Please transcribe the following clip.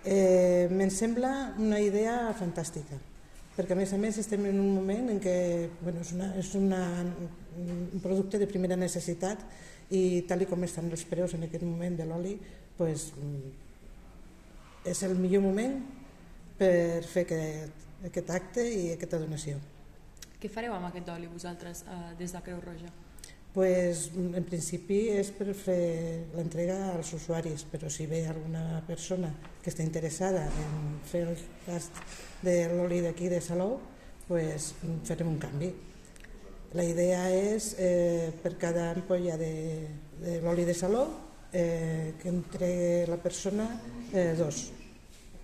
Me'n sembla una idea fantàstica, perquè a més estem en un moment en què és un producte de primera necessitat i tal com estan els preus en aquest moment de l'oli, és el millor moment per fer aquest acte i aquesta donació. Què fareu amb aquest oli vosaltres des de Creu Roja? En principi és per fer l'entrega als usuaris, però si ve alguna persona que està interessada en fer el tast de l'oli d'aquí de Salou, farem un canvi. La idea és per cada ampolla de l'oli de Salou que entregui la persona 2.